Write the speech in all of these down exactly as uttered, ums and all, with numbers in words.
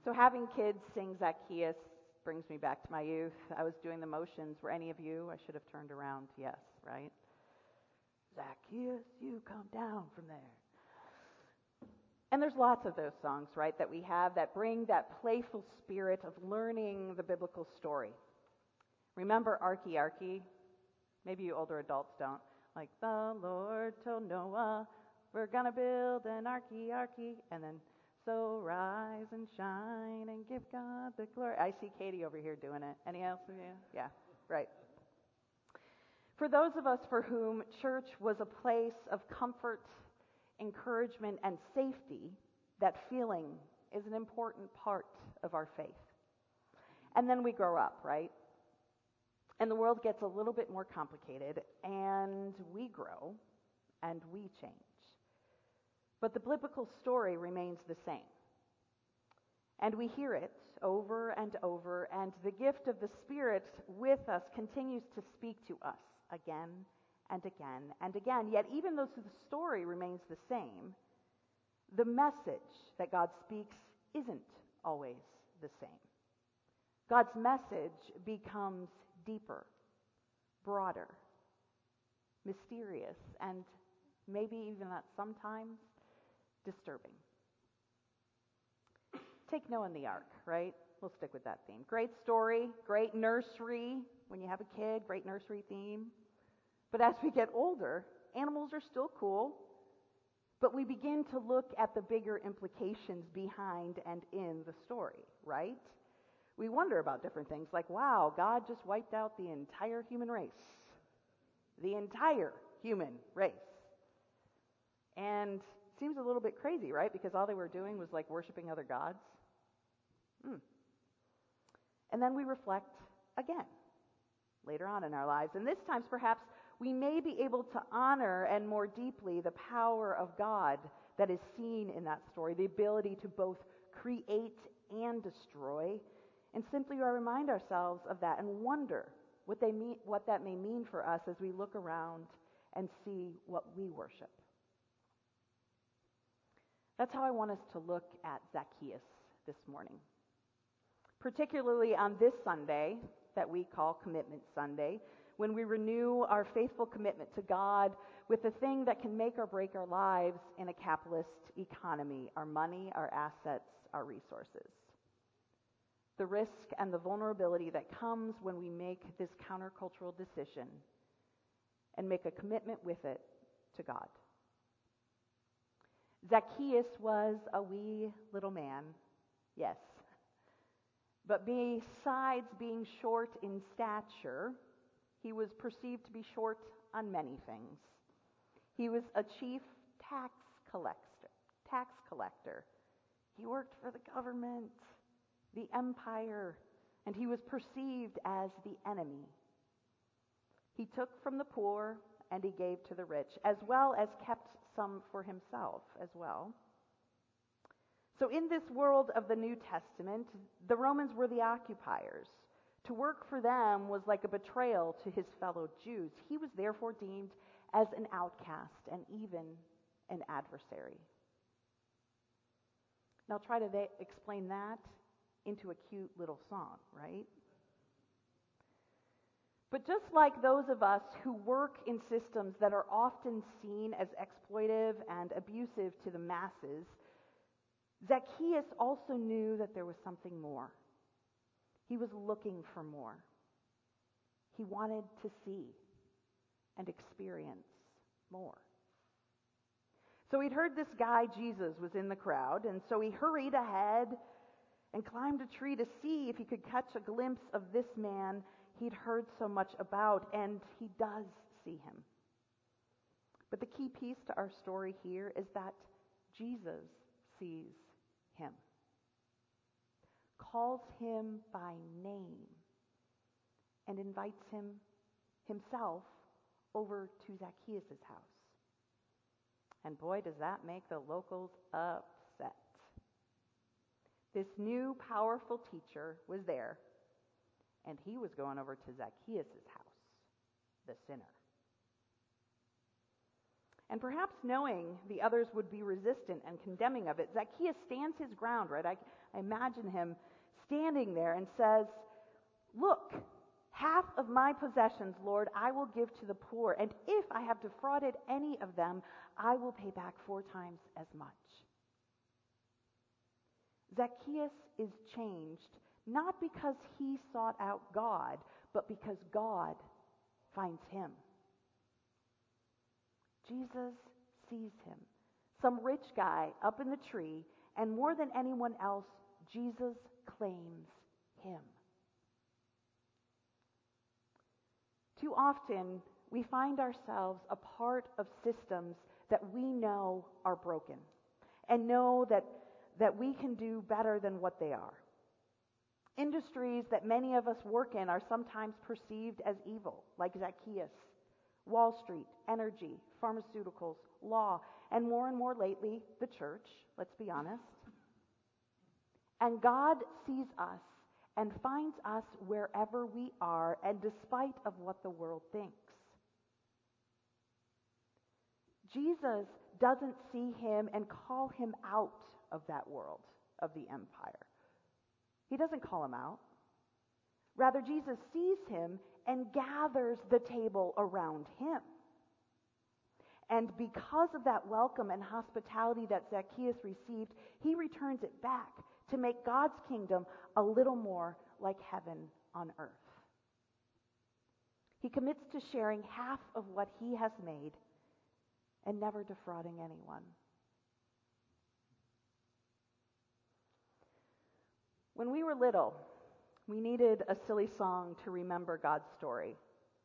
So having kids sing Zacchaeus brings me back to my youth. I was doing the motions. Were any of you? I should have turned around. Yes, right? Zacchaeus, you come down from there. And there's lots of those songs, right, that we have that bring that playful spirit of learning the biblical story. Remember Arky Arky? Maybe you older adults don't. Like, the Lord told Noah, we're going to build an Arky Arky. And then, so rise and shine and give God the glory. I see Katie over here doing it. Any else of you? Yeah, right. For those of us for whom church was a place of comfort, encouragement, and safety, that feeling is an important part of our faith. And then we grow up, right? And the world gets a little bit more complicated, and we grow, and we change. But the biblical story remains the same. And we hear it over and over, and the gift of the Spirit with us continues to speak to us again and again and again. Yet even though the story remains the same, the message that God speaks isn't always the same. God's message becomes deeper, broader, mysterious, and maybe even at sometimes disturbing. Take Noah and the Ark, right? We'll stick with that theme. Great story, great nursery. When you have a kid, great nursery theme. But as we get older, animals are still cool, but we begin to look at the bigger implications behind and in the story, right? We wonder about different things like, wow, God just wiped out the entire human race. The entire human race. And it seems a little bit crazy, right? Because all they were doing was like worshiping other gods. Hmm. And then we reflect again later on in our lives. And this time, perhaps, we may be able to honor and more deeply the power of God that is seen in that story, the ability to both create and destroy, and simply remind ourselves of that and wonder what they mean, what that may mean for us as we look around and see what we worship. That's how I want us to look at Zacchaeus this morning, particularly on this Sunday that we call Commitment Sunday, when we renew our faithful commitment to God with the thing that can make or break our lives in a capitalist economy, our money, our assets, our resources. The risk and the vulnerability that comes when we make this countercultural decision and make a commitment with it to God. Zacchaeus was a wee little man, yes. But besides being short in stature, he was perceived to be short on many things. He was a chief tax collector. Tax collector. He worked for the government, the empire, and he was perceived as the enemy. He took from the poor and he gave to the rich, as well as kept some for himself as well. So in this world of the New Testament, the Romans were the occupiers. To work for them was like a betrayal to his fellow Jews. He was therefore deemed as an outcast and even an adversary. Now try to they explain that into a cute little song, right? But just like those of us who work in systems that are often seen as exploitive and abusive to the masses, Zacchaeus also knew that there was something more. He was looking for more. He wanted to see and experience more. So he'd heard this guy, Jesus, was in the crowd, and so he hurried ahead and climbed a tree to see if he could catch a glimpse of this man he'd heard so much about, and he does see him. But the key piece to our story here is that Jesus sees him, calls him by name, and invites him himself over to Zacchaeus' house. And boy, does that make the locals upset. This new powerful teacher was there, and he was going over to Zacchaeus' house, the sinner. And perhaps knowing the others would be resistant and condemning of it, Zacchaeus stands his ground, right? I, I imagine him standing there and says, "Look, half of my possessions, Lord, I will give to the poor, and if I have defrauded any of them, I will pay back four times as much." Zacchaeus is changed not because he sought out God, but because God finds him. Jesus sees him, some rich guy up in the tree, and more than anyone else, Jesus claims him. Too often, we find ourselves a part of systems that we know are broken and know that, that we can do better than what they are. Industries that many of us work in are sometimes perceived as evil, like Zacchaeus. Wall Street, energy, pharmaceuticals, law, and more and more lately, the church, let's be honest. And God sees us and finds us wherever we are, and despite of what the world thinks. Jesus doesn't see him and call him out of that world, of the empire. He doesn't call him out. Rather, Jesus sees him and gathers the table around him. And because of that welcome and hospitality that Zacchaeus received, he returns it back to make God's kingdom a little more like heaven on earth. He commits to sharing half of what he has made and never defrauding anyone. When we were little, we needed a silly song to remember God's story.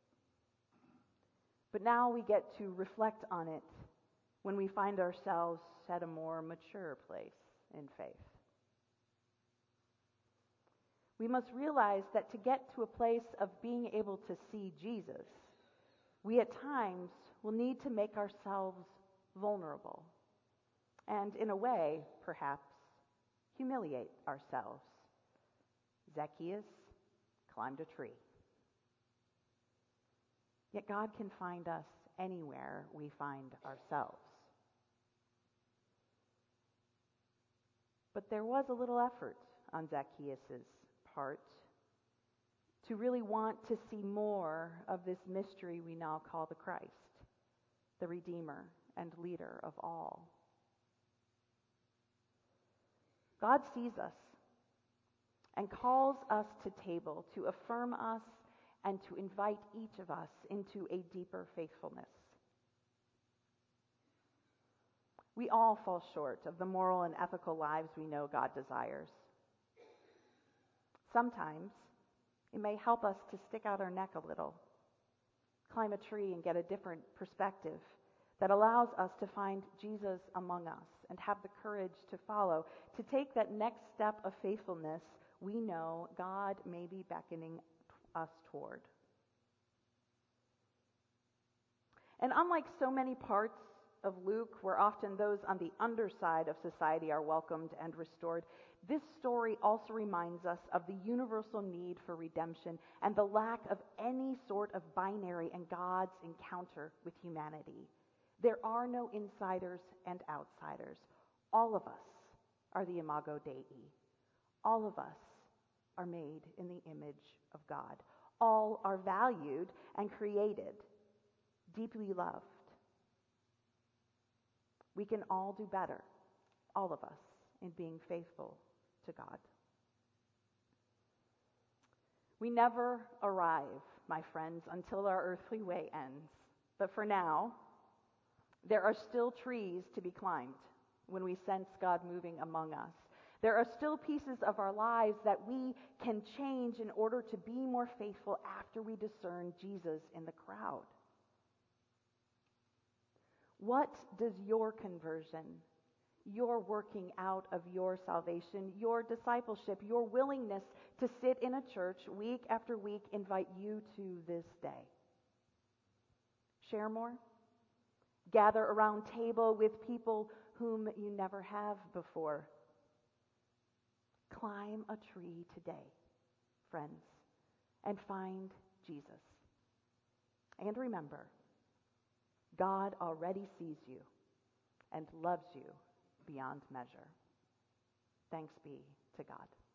But now we get to reflect on it when we find ourselves at a more mature place in faith. We must realize that to get to a place of being able to see Jesus, we at times will need to make ourselves vulnerable and, in a way, perhaps, humiliate ourselves. Zacchaeus climbed a tree. Yet God can find us anywhere we find ourselves. But there was a little effort on Zacchaeus' part to really want to see more of this mystery we now call the Christ, the Redeemer and leader of all. God sees us and calls us to table to affirm us and to invite each of us into a deeper faithfulness. We all fall short of the moral and ethical lives we know God desires. Sometimes it may help us to stick out our neck a little, climb a tree and get a different perspective that allows us to find Jesus among us and have the courage to follow, to take that next step of faithfulness we know God may be beckoning us toward. And unlike so many parts of Luke, where often those on the underside of society are welcomed and restored, this story also reminds us of the universal need for redemption and the lack of any sort of binary in God's encounter with humanity. There are no insiders and outsiders. All of us are the Imago Dei. All of us are made in the image of God. All are valued and created, deeply loved. We can all do better, all of us, in being faithful to God. We never arrive, my friends, until our earthly way ends. But for now, there are still trees to be climbed when we sense God moving among us. There are still pieces of our lives that we can change in order to be more faithful after we discern Jesus in the crowd. What does your conversion, your working out of your salvation, your discipleship, your willingness to sit in a church week after week invite you to this day? Share more? Gather around table with people whom you never have before. Climb a tree today, friends, and find Jesus. And remember, God already sees you and loves you beyond measure. Thanks be to God.